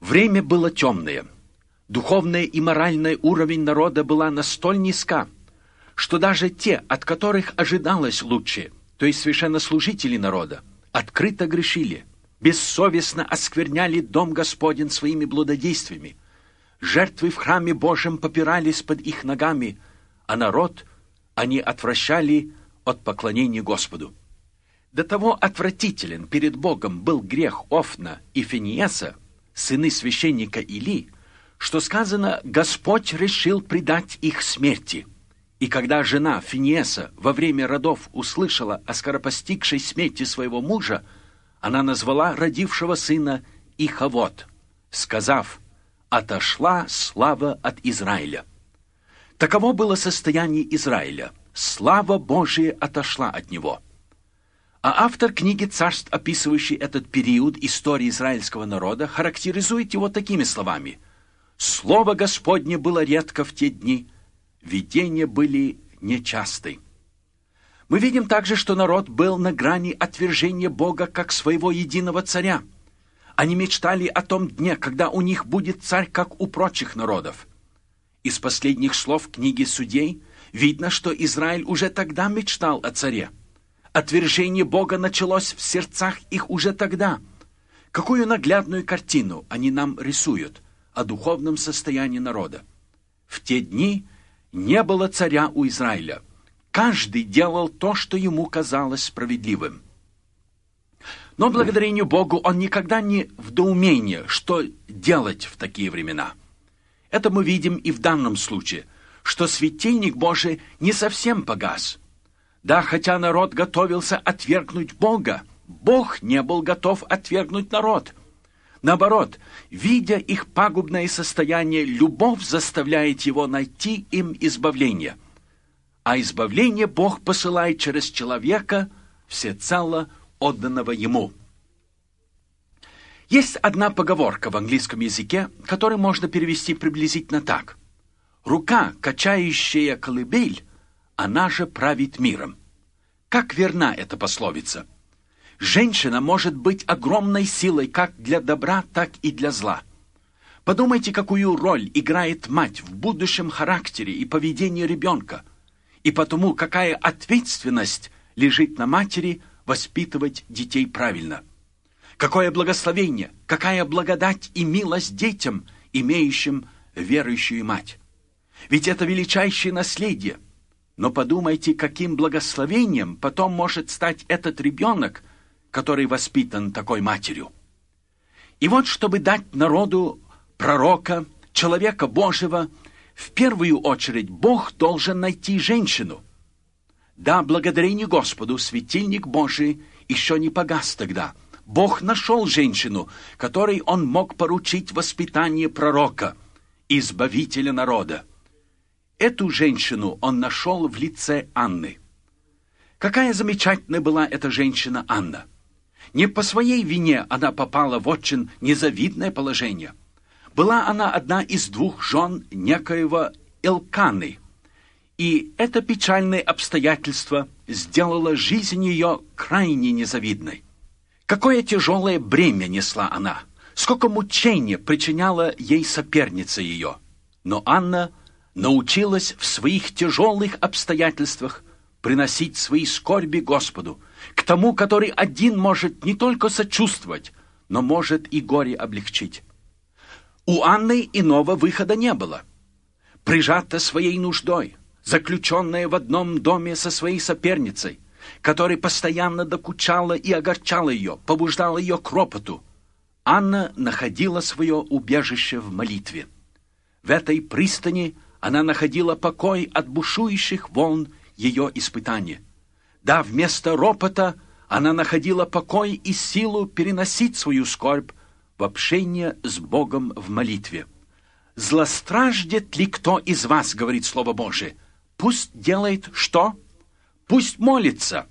Время было темное. Духовный и моральный уровень народа была настолько низка, что даже те, от которых ожидалось лучшее, то есть священнослужители народа, открыто грешили, бессовестно оскверняли дом Господень своими блудодействиями. Жертвы в храме Божьем попирались под их ногами, а народ они отвращали от поклонения Господу. До того отвратителен перед Богом был грех Офна и Финиеса, сыны священника Или, что сказано, Господь решил предать их смерти. И когда жена Финиеса во время родов услышала о скоропостигшей смерти своего мужа, она назвала родившего сына Ихавот, сказав, «Отошла слава от Израиля». Таково было состояние Израиля. Слава Божия отошла от него. А автор книги «Царств», описывающий этот период истории израильского народа, характеризует его такими словами: «Слово Господне было редко в те дни, видения были нечасты». Мы видим также, что народ был на грани отвержения Бога как своего единого царя. Они мечтали о том дне, когда у них будет царь, как у прочих народов. Из последних слов книги Судей видно, что Израиль уже тогда мечтал о царе. Отвержение Бога началось в сердцах их уже тогда. Какую наглядную картину они нам рисуют о духовном состоянии народа. В те дни не было царя у Израиля. Каждый делал то, что ему казалось справедливым. Но благодарению Богу он никогда не в доумении, что делать в такие времена. Это мы видим и в данном случае, что светильник Божий не совсем погас. Да, хотя народ готовился отвергнуть Бога, Бог не был готов отвергнуть народ. Наоборот, видя их пагубное состояние, любовь заставляет его найти им избавление. А избавление Бог посылает через человека, всецело отданного ему. Есть одна поговорка в английском языке, которую можно перевести приблизительно так: «Рука, качающая колыбель, она же правит миром». Как верна эта пословица? Женщина может быть огромной силой как для добра, так и для зла. Подумайте, какую роль играет мать в будущем характере и поведении ребенка, и потому какая ответственность лежит на матери воспитывать детей правильно. Какое благословение, какая благодать и милость детям, имеющим верующую мать. Ведь это величайшее наследие. Но подумайте, каким благословением потом может стать этот ребенок, который воспитан такой матерью. И вот, чтобы дать народу пророка, человека Божьего, в первую очередь Бог должен найти женщину. Да, благодарение Господу, светильник Божий еще не погас тогда. Бог нашел женщину, которой Он мог поручить воспитание пророка, избавителя народа. Эту женщину Он нашел в лице Анны. Какая замечательная была эта женщина Анна! Не по своей вине она попала в очень незавидное положение. Была она одна из двух жен некоего Элканы, и это печальное обстоятельство сделало жизнь ее крайне незавидной. Какое тяжелое бремя несла она, сколько мучения причиняла ей соперница ее. Но Анна научилась в своих тяжелых обстоятельствах приносить свои скорби Господу, к тому, который один может не только сочувствовать, но может и горе облегчить. У Анны иного выхода не было. Прижата своей нуждой, заключенная в одном доме со своей соперницей, которая постоянно докучала и огорчала ее, побуждала ее к ропоту, Анна находила свое убежище в молитве. В этой пристани она находила покой от бушующих волн ее испытания. Да, вместо ропота она находила покой и силу переносить свою скорбь в общение с Богом в молитве. «Злостраждет ли кто из вас, — говорит Слово Божие, — пусть делает что? Пусть молится».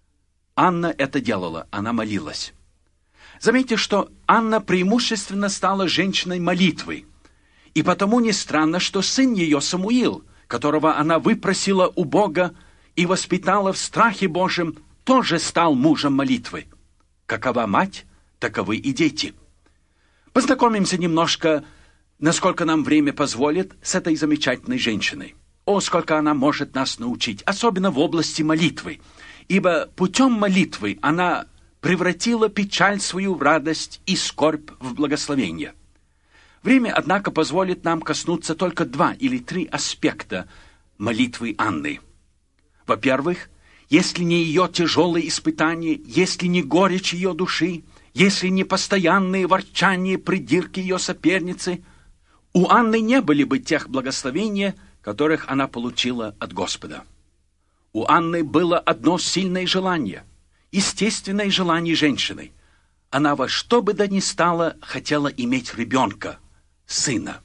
Анна это делала, она молилась. Заметьте, что Анна преимущественно стала женщиной молитвы, и потому не странно, что сын ее Самуил, которого она выпросила у Бога и воспитала в страхе Божьем, тоже стал мужем молитвы. Какова мать, таковы и дети. Познакомимся немножко, насколько нам время позволит, с этой замечательной женщиной. О, сколько она может нас научить, особенно в области молитвы. Ибо путем молитвы она превратила печаль свою в радость и скорбь в благословение. Время, однако, позволит нам коснуться только 2 или 3 аспекта молитвы Анны. Во-первых, если не ее тяжелые испытания, если не горечь ее души, если не постоянные ворчания, придирки ее соперницы, у Анны не были бы тех благословений, которых она получила от Господа. У Анны было одно сильное желание, естественное желание женщины. Она во что бы то ни стало хотела иметь ребенка, сына.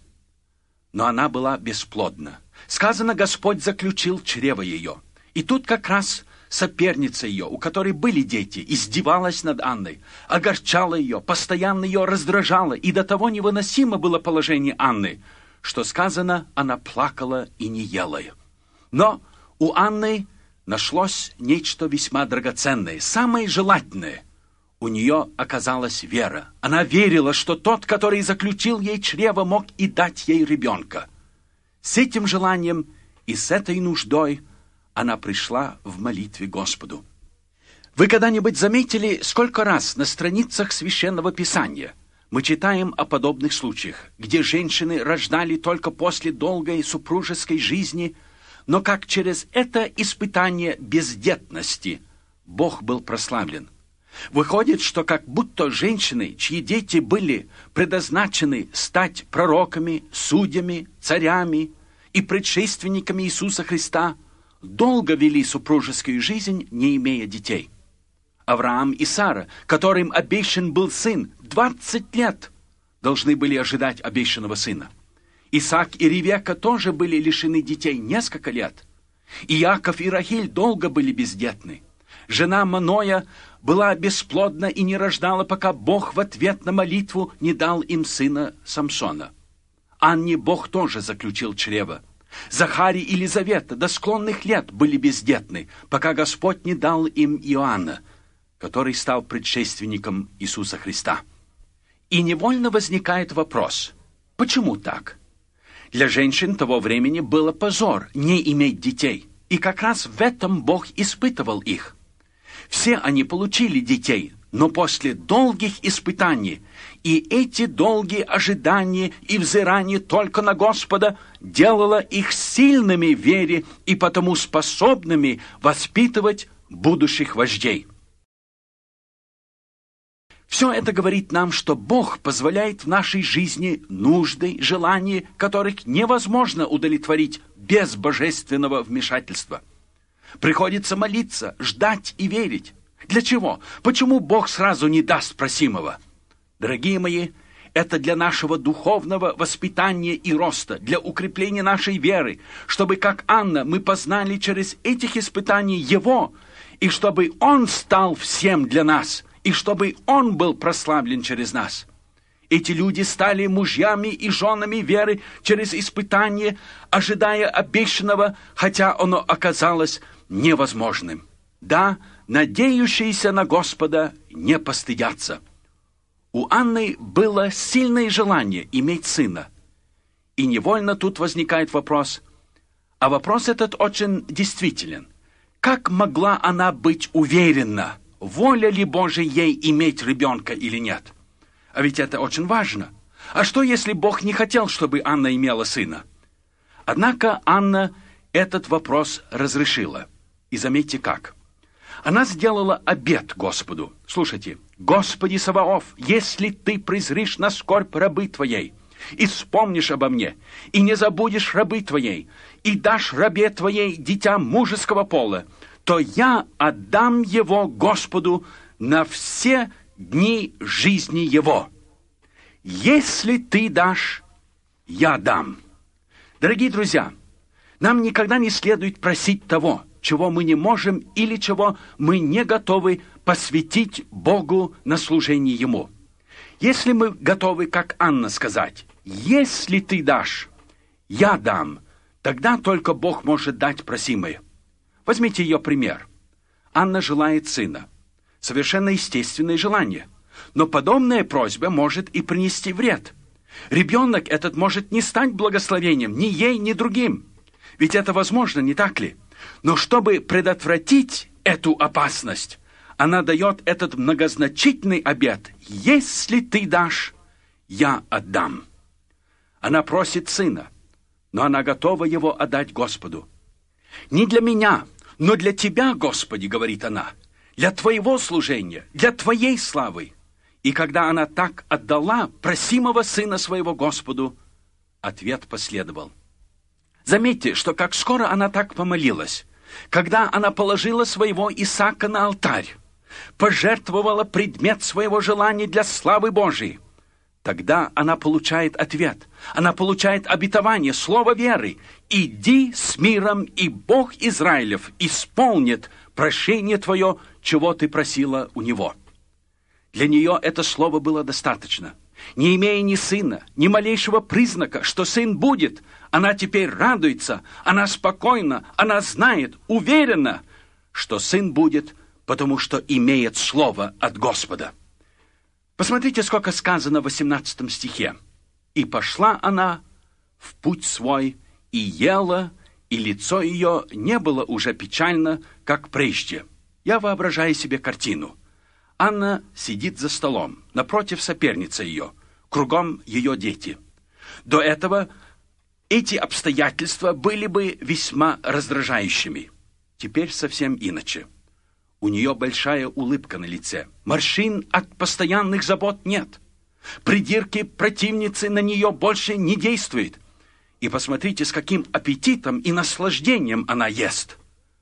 Но она была бесплодна. Сказано, Господь заключил чрево ее. И тут как раз соперница ее, у которой были дети, издевалась над Анной, огорчала ее, постоянно ее раздражала, и до того невыносимо было положение Анны, что сказано, она плакала и не ела. Но у Анны нашлось нечто весьма драгоценное, самое желательное. У нее оказалась вера. Она верила, что тот, который заключил ей чрево, мог и дать ей ребенка. С этим желанием и с этой нуждой она пришла в молитве Господу. Вы когда-нибудь заметили, сколько раз на страницах Священного Писания мы читаем о подобных случаях, где женщины рождали только после долгой супружеской жизни, но как через это испытание бездетности Бог был прославлен? Выходит, что как будто женщины, чьи дети были предназначены стать пророками, судьями, царями и предшественниками Иисуса Христа, долго вели супружескую жизнь, не имея детей. Авраам и Сара, которым обещан был сын, 20 лет должны были ожидать обещанного сына. Исаак и Ревекка тоже были лишены детей несколько лет. Иаков и Рахиль долго были бездетны. Жена Маноя была бесплодна и не рождала, пока Бог в ответ на молитву не дал им сына Самсона. Анне Бог тоже заключил чрево. Захарий и Елизавета до склонных лет были бездетны, пока Господь не дал им Иоанна, который стал предшественником Иисуса Христа. И невольно возникает вопрос, почему так? Для женщин того времени было позор не иметь детей, и как раз в этом Бог испытывал их. Все они получили детей, но после долгих испытаний, и эти долгие ожидания и взирания только на Господа делало их сильными в вере и потому способными воспитывать будущих вождей. Все это говорит нам, что Бог позволяет в нашей жизни нужды, желания, которых невозможно удовлетворить без божественного вмешательства. Приходится молиться, ждать и верить. Для чего? Почему Бог сразу не даст просимого? Дорогие мои, это для нашего духовного воспитания и роста, для укрепления нашей веры, чтобы, как Анна, мы познали через этих испытаний Его, и чтобы Он стал всем для нас, и чтобы Он был прославлен через нас. Эти люди стали мужьями и женами веры через испытание, ожидая обещанного, хотя оно оказалось невозможным. Да, надеющиеся на Господа не постыдятся. У Анны было сильное желание иметь сына. И невольно тут возникает вопрос, а вопрос этот очень действителен. Как могла она быть уверена, воля ли Божия ей иметь ребенка или нет? А ведь это очень важно. А что, если Бог не хотел, чтобы Анна имела сына? Однако Анна этот вопрос разрешила. И заметьте как. Она сделала обет Господу. Слушайте. «Господи Саваоф, если ты презришь на скорбь рабы твоей, и вспомнишь обо мне, и не забудешь рабы твоей, и дашь рабе твоей дитя мужеского пола, то я отдам его Господу на все дни жизни его. Если ты дашь, я дам». Дорогие друзья, нам никогда не следует просить того, чего мы не можем или чего мы не готовы посвятить Богу на служение Ему. Если мы готовы, как Анна, сказать, «Если ты дашь, я дам», тогда только Бог может дать просимое. Возьмите ее пример. Анна желает сына. Совершенно естественное желание. Но подобная просьба может и принести вред. Ребенок этот может не стать благословением ни ей, ни другим. Ведь это возможно, не так ли? Но чтобы предотвратить эту опасность, она дает этот многозначительный обет: «Если ты дашь, я отдам». Она просит сына, но она готова его отдать Господу. «Не для меня, но для Тебя, Господи, — говорит она, — для Твоего служения, для Твоей славы». И когда она так отдала просимого сына своего Господу, ответ последовал. Заметьте, что как скоро она так помолилась, когда она положила своего Исаака на алтарь, пожертвовала предмет своего желания для славы Божией, тогда она получает ответ, она получает обетование, слово веры: «Иди с миром, и Бог Израилев исполнит прощение твое, чего ты просила у Него». Для нее это слово было достаточно. Не имея ни сына, ни малейшего признака, что сын будет, она теперь радуется, она спокойна, она знает, уверена, что сын будет, потому что имеет слово от Господа. Посмотрите, сколько сказано в 18 стихе. «И пошла она в путь свой, и ела, и лицо ее не было уже печально, как прежде». Я воображаю себе картину. Анна сидит за столом, напротив соперница ее, кругом ее дети. До этого эти обстоятельства были бы весьма раздражающими. Теперь совсем иначе. У нее большая улыбка на лице. Морщин от постоянных забот нет. Придирки противницы на нее больше не действуют. И посмотрите, с каким аппетитом и наслаждением она ест.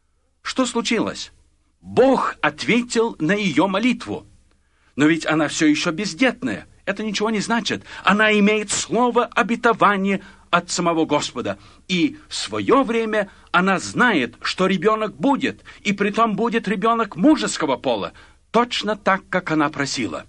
Что случилось? Бог ответил на ее молитву. Но ведь она все еще бездетная. Это ничего не значит. Она имеет слово обетования от самого Господа. И в свое время она знает, что ребенок будет, и притом будет ребенок мужеского пола, точно так, как она просила.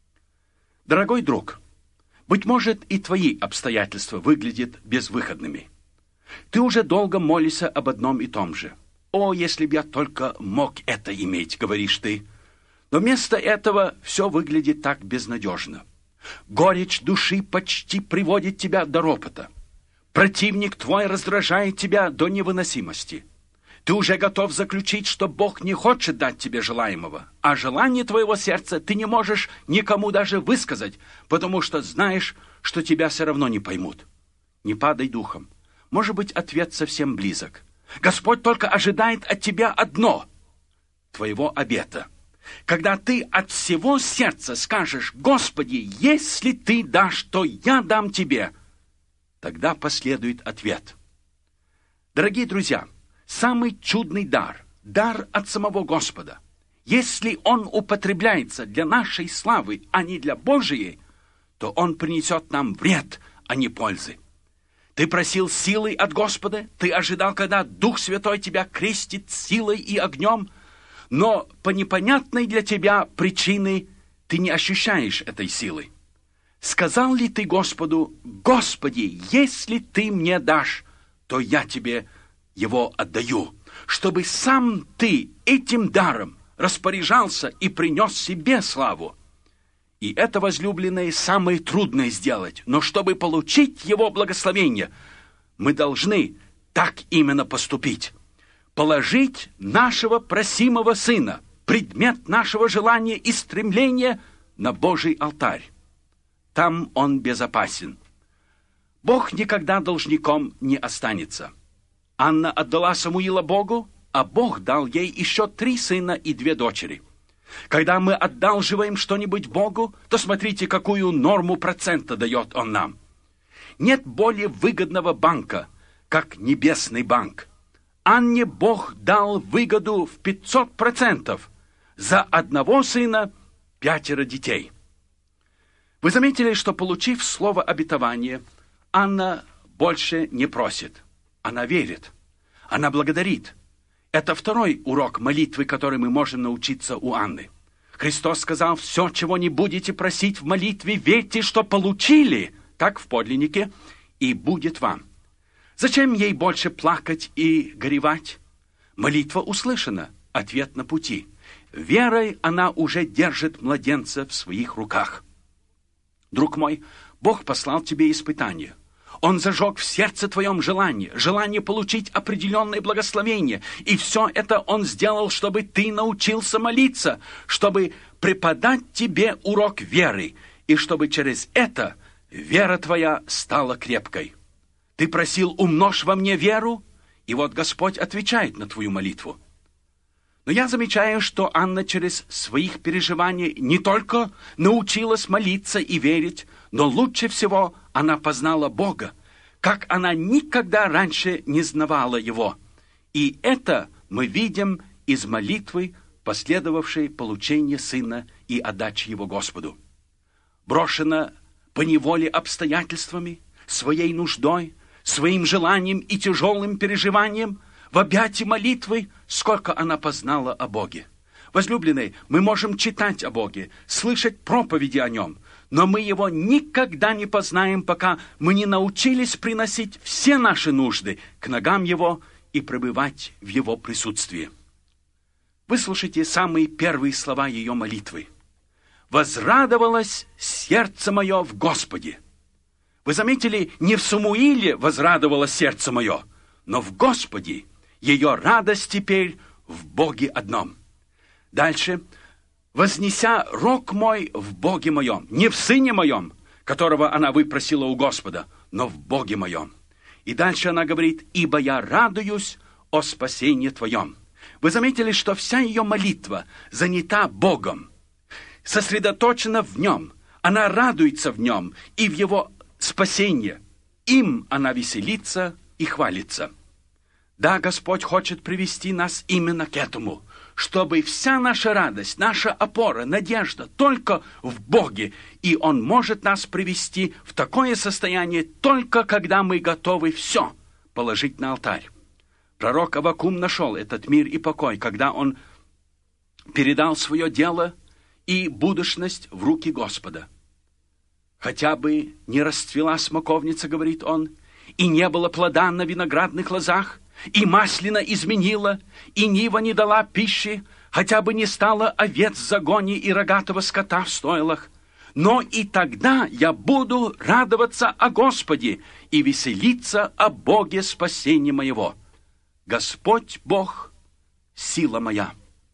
Дорогой друг, быть может, и твои обстоятельства выглядят безвыходными. Ты уже долго молишься об одном и том же. «О, если б я только мог это иметь», — говоришь ты. Но вместо этого все выглядит так безнадежно. Горечь души почти приводит тебя до ропота. Противник твой раздражает тебя до невыносимости. Ты уже готов заключить, что Бог не хочет дать тебе желаемого, а желание твоего сердца ты не можешь никому даже высказать, потому что знаешь, что тебя все равно не поймут. Не падай духом. Может быть, ответ совсем близок. Господь только ожидает от тебя одно — твоего обета. Когда ты от всего сердца скажешь: «Господи, если ты дашь, то я дам тебе», тогда последует ответ. Дорогие друзья, самый чудный дар — дар от самого Господа. Если он употребляется для нашей славы, а не для Божией, то он принесет нам вред, а не пользы. Ты просил силой от Господа, ты ожидал, когда Дух Святой тебя крестит силой и огнем, но по непонятной для тебя причине ты не ощущаешь этой силы. Сказал ли ты Господу: «Господи, если ты мне дашь, то я тебе его отдаю», чтобы сам ты этим даром распоряжался и принес себе славу? И это, возлюбленные, самое трудное сделать. Но чтобы получить его благословение, мы должны так именно поступить. Положить нашего просимого сына, предмет нашего желания и стремления, на Божий алтарь. Там он безопасен. Бог никогда должником не останется. Анна отдала Самуила Богу, а Бог дал ей еще 3 сына и 2 дочери. Когда мы одалживаем что-нибудь Богу, то смотрите, какую норму процента дает Он нам. Нет более выгодного банка, как небесный банк. Анне Бог дал выгоду в 500%. За одного сына 5 детей. Вы заметили, что, получив слово обетования, Анна больше не просит. Она верит. Она благодарит. Это второй урок молитвы, который мы можем научиться у Анны. Христос сказал: «Все, чего не будете просить в молитве, верьте, что получили, как в подлиннике, и будет вам». Зачем ей больше плакать и горевать? Молитва услышана, ответ на пути. верой она уже держит младенца в своих руках. Друг мой, Бог послал тебе испытание. Он зажег в сердце твоем желание получить определенное благословение. И все это Он сделал, чтобы ты научился молиться, чтобы преподать тебе урок веры, и чтобы через это вера твоя стала крепкой. Ты просил: умножь во мне веру, и вот Господь отвечает на твою молитву. Но я замечаю, что Анна через своих переживаний не только научилась молиться и верить, но лучше всего она познала Бога, как она никогда раньше не знавала Его. И это мы видим из молитвы, последовавшей получению сына и отдачи его Господу. Брошена поневоле обстоятельствами, своей нуждой, своим желанием и тяжелым переживанием, в объятии молитвы, сколько она познала о Боге. Возлюбленные, мы можем читать о Боге, слышать проповеди о Нем, но мы Его никогда не познаем, пока мы не научились приносить все наши нужды к ногам Его и пребывать в Его присутствии. Выслушайте самые первые слова ее молитвы. «Возрадовалось сердце мое в Господе». Вы заметили, не в Самуиле возрадовалось сердце мое, но в Господе. Ее радость теперь в Боге одном. Дальше. «Вознеся рог мой в Боге моем». Не в Сыне моем, которого она выпросила у Господа, но в Боге моем. И дальше она говорит: «Ибо я радуюсь о спасении Твоем». Вы заметили, что вся ее молитва занята Богом, сосредоточена в Нем. Она радуется в Нем и в Его спасении. Им она веселится и хвалится. Да, Господь хочет привести нас именно к этому, чтобы вся наша радость, наша опора, надежда только в Боге, и Он может нас привести в такое состояние только когда мы готовы все положить на алтарь. Пророк Аввакум нашел этот мир и покой, когда он передал свое дело и будущность в руки Господа. «Хотя бы не расцвела смоковница, — говорит он, — и не было плода на виноградных лозах, и маслина изменила, и нива не дала пищи, хотя бы не стало овец в загоне и рогатого скота в стойлах. Но и тогда я буду радоваться о Господе и веселиться о Боге спасения моего. Господь Бог — сила моя».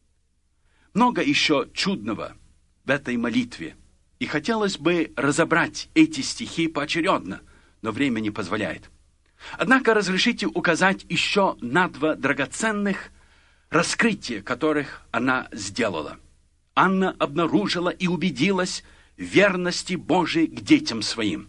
Много еще чудного в этой молитве, и хотелось бы разобрать эти стихи поочередно, но время не позволяет. Однако разрешите указать еще на два драгоценных раскрытия, которых она сделала. Анна обнаружила и убедилась в верности Божией к детям своим.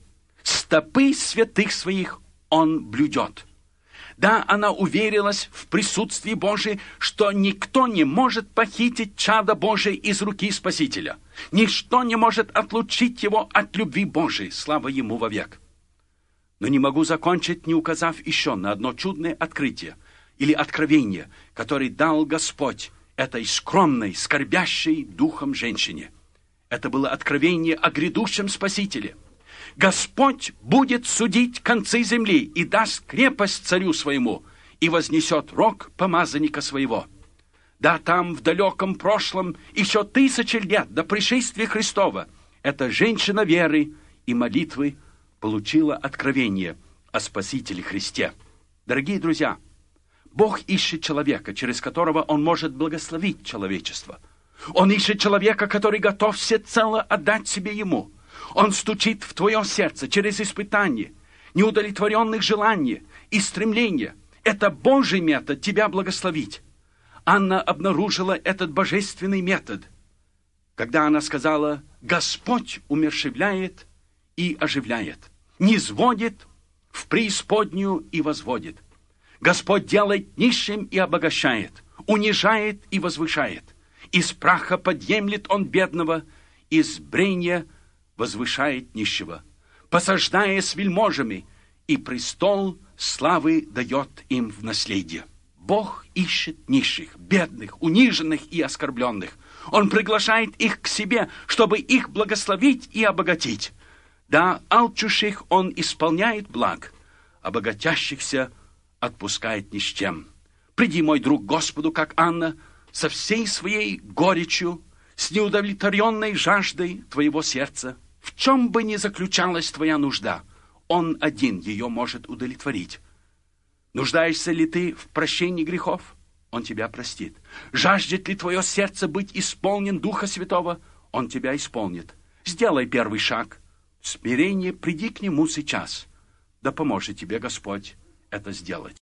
Стопы святых своих он блюдет. Да, она уверилась в присутствии Божией, что никто не может похитить чадо Божие из руки Спасителя. Ничто не может отлучить его от любви Божией. Слава ему вовек. Но не могу закончить, не указав еще на одно чудное открытие или откровение, которое дал Господь этой скромной, скорбящей духом женщине. Это было откровение о грядущем Спасителе. Господь будет судить концы земли и даст крепость царю своему, и вознесет рог помазанника своего. Да, там, в далеком прошлом, еще 1000 лет до пришествия Христова, эта женщина веры и молитвы получила откровение о Спасителе Христе. Дорогие друзья, Бог ищет человека, через которого Он может благословить человечество. Он ищет человека, который готов всецело отдать себе Ему. Он стучит в твое сердце через испытания, неудовлетворенных желаний и стремления. Это Божий метод тебя благословить. Анна обнаружила этот божественный метод, когда она сказала: «Господь умерщвляет и оживляет, низводит в преисподнюю и возводит. Господь делает нищим и обогащает, унижает и возвышает. Из праха подъемлет Он бедного, из брения возвышает нищего, посаждая с вельможами, и престол славы дает им в наследие». Бог ищет нищих, бедных, униженных и оскорбленных. Он приглашает их к себе, чтобы их благословить и обогатить. Да, алчущих Он исполняет благ, а богатящихся отпускает ни с чем. Приди, мой друг, Господу, как Анна, со всей своей горечью, с неудовлетворенной жаждой твоего сердца. В чем бы ни заключалась твоя нужда, Он один ее может удовлетворить. Нуждаешься ли ты в прощении грехов? Он тебя простит. Жаждет ли твое сердце быть исполнен Духа Святого? Он тебя исполнит. Сделай первый шаг. В смирении приди к Нему сейчас. Да поможет тебе Господь это сделать.